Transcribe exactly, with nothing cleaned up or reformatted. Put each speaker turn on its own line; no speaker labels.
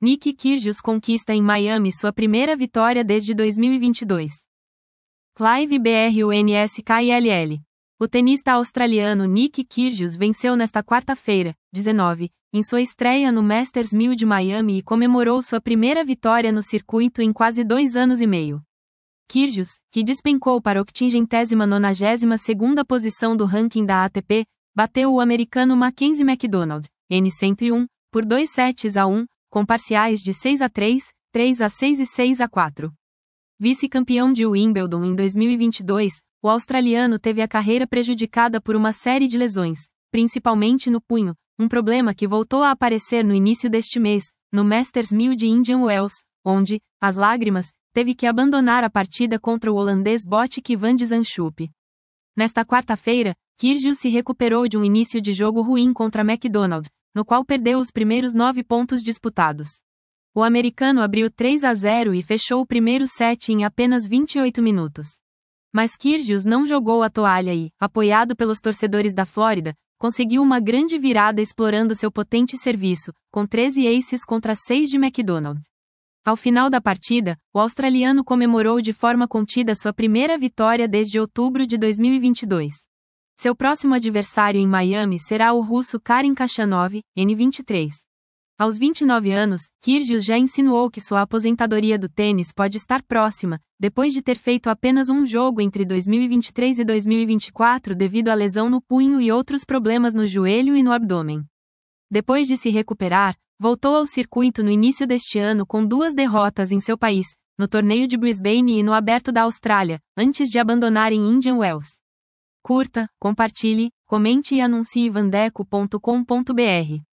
Nick Kyrgios conquista em Miami sua primeira vitória desde dois mil e vinte e dois. Clive Brunskill. O tenista australiano Nick Kyrgios venceu nesta quarta-feira, dezenove, em sua estreia no Masters mil de Miami e comemorou sua primeira vitória no circuito em quase dois anos e meio. Kyrgios, que despencou para a octogésima nona segunda posição do ranking da A T P, bateu o americano Mackenzie McDonald, N cento e um, por dois sets a um, com parciais de seis a três, três a seis e seis a quatro. Vice-campeão de Wimbledon em dois mil e vinte e dois, o australiano teve a carreira prejudicada por uma série de lesões, principalmente no punho, um problema que voltou a aparecer no início deste mês, no Masters mil de Indian Wells, onde, às lágrimas, teve que abandonar a partida contra o holandês Botic van de Zandschulp. Nesta quarta-feira, Kyrgios se recuperou de um início de jogo ruim contra McDonald, no qual perdeu os primeiros nove pontos disputados. O americano abriu três a zero e fechou o primeiro set em apenas vinte e oito minutos. Mas Kyrgios não jogou a toalha e, apoiado pelos torcedores da Flórida, conseguiu uma grande virada explorando seu potente serviço, com treze aces contra seis de McDonald. Ao final da partida, o australiano comemorou de forma contida sua primeira vitória desde outubro de dois mil e vinte e dois. Seu próximo adversário em Miami será o russo Karen Khachanov, N vinte e três. Aos vinte e nove anos, Kyrgios já insinuou que sua aposentadoria do tênis pode estar próxima, depois de ter feito apenas um jogo entre dois mil e vinte e três e dois mil e vinte e quatro devido à lesão no punho e outros problemas no joelho e no abdômen. Depois de se recuperar, voltou ao circuito no início deste ano com duas derrotas em seu país, no torneio de Brisbane e no Aberto da Austrália, antes de abandonar em Indian Wells. Curta, compartilhe, comente e anuncie vandeco ponto com ponto br.